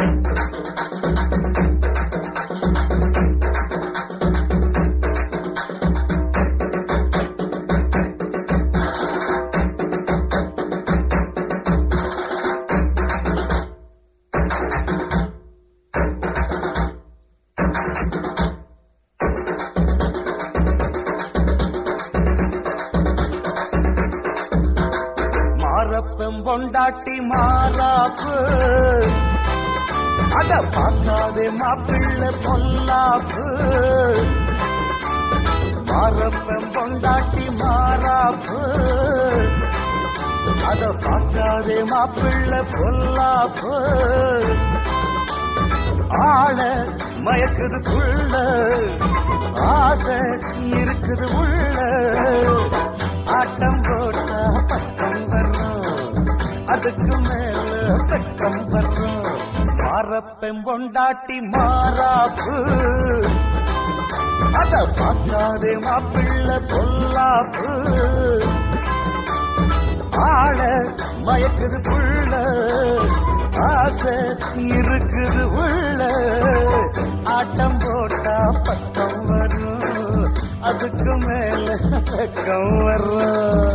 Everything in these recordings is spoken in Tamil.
பொண்டாட்டி மாறாப்பு அத பார்க்காதே மாப்பிள்ளை பொல்லாப்பு. மாறப்பம் பொண்டாட்டி மாறாப்பு அத பார்க்காதே மாப்பிள்ளை பொல்லாப்பு. ஆள மயக்குது புள்ள ஆசை இருக்குது உள்ள. ஆட்டம் போட்டா பட்டம் வரும் அதுக்கு மேல பட்டம் வரும். மாறப்பெம் பொண்டாட்டி மாறாப்பு அத பார்க்காதே மாப்பிள்ளை பொல்லாப்பு. ஆள மயக்குது புள்ள ஆசை இருக்குது உள்ள. ஆட்டம் போட்டா பக்கம் வரும் அதுக்கு மேல பக்கம் வரும்.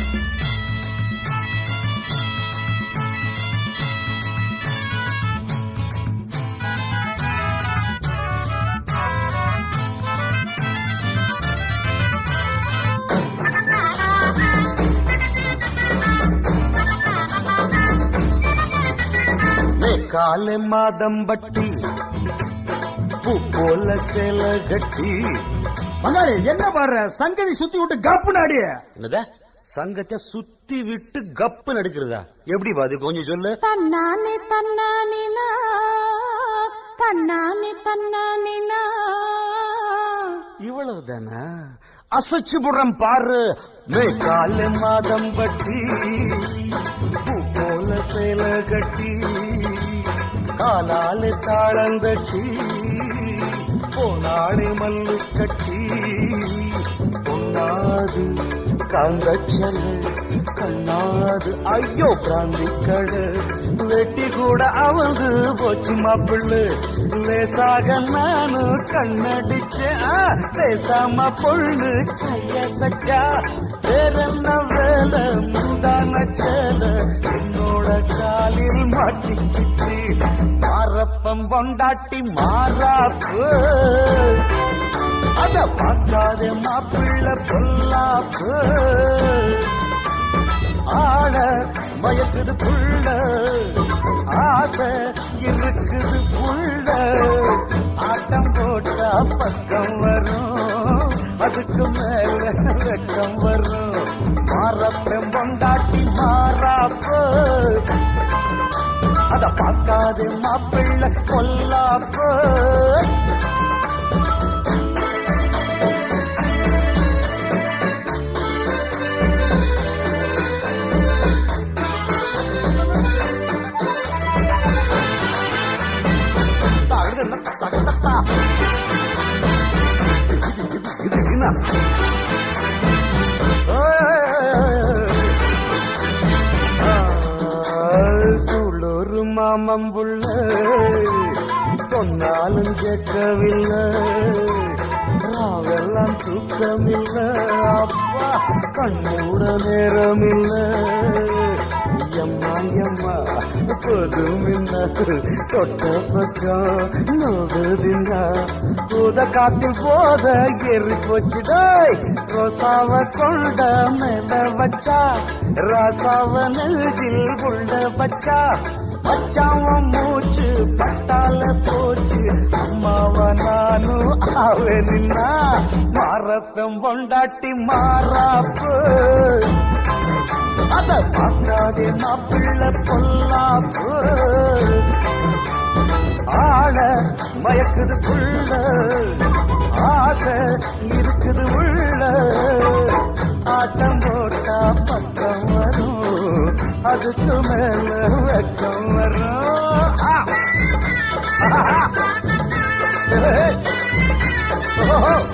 காலை மாதம் பட்டி பூ போல சேல கட்டி. மங்காளி என்ன பாடுற? சங்கதி சுத்தி விட்டு கப்பு நாடி. என்னதா சங்கத்தை சுத்தி விட்டு கப்பு நடுக்கிறதா? எப்படி பாது கொஞ்சம் சொல்லு. தன்னானே தன்னானினா தன்னானே தன்னானினா. இவ்வளவு தானா? அசைச்சு புறம் பாரு. காலை மாதம் பட்டி பூ போல சேல கட்டி. காலாலே தாளந்தட்டி போனாளே மல்லு கட்டி. பொன்னாது காந்தச்சல் கண்ணாது ஐயோ பிராந்தி கடை. வெட்டி கூட அவந்து போச்சு மாப்பிள்ளு. லேசாக நானு கண்ணடிச்சேன் பேசாம பொண்ணு கைய சச்சா. வேறென்ன வேலை முந்தான சேல என்னோட காலில் மாட்டிக்கிச்சு. மாறப்பம் பொண்டாட்டி மாறாப்பு அத பார்க்காதே மாப்பிள்ளை பொல்லாப்பு. ஆட மயக்குது புள்ள ஆசை இருக்குது புள்ள. ஆட்டம் போட்டா பக்கம் வரும் அதுக்கு மேல வெக்கம் வரும். மாறப்பம் பொண்டாட்டி மாறாப்பு அத பார்க்காதே மாப்பிள்ளை பொல்லாப்பு. சூளூர் மாமம்புள்ள சொன்னாலும் கேட்கவில்லை. ராவெல்லாம் தூக்கமில்லை அப்பா கண்ணூட நேரமில்லை. எம்மா எம்மா பொதுமின்னா தொட்ட பக்கம் நோடுதின்னா. பூத காத்தில் போத எரி போச்சுடாய். ரோசாவ கொண்ட மேல வச்சா ராசாவ நெஞ்சில் உள்ள வச்சா. வச்சாவன் மூச்சு பட்டால போச்சு அம்மாவ நானும் ஆவே நின்னா. மாறப்பம் பொண்டாட்டி மாறாப்பு அத பார்க்காதே மாப்பிள்ளை பொல்லாப்பு. ஆள மயக்குது புள்ள ஆசை இருக்குது உள்ள. ஆட்டம் போட்டா பக்கம் வரும் அதுக்கு மேல வெக்கம் வரும்.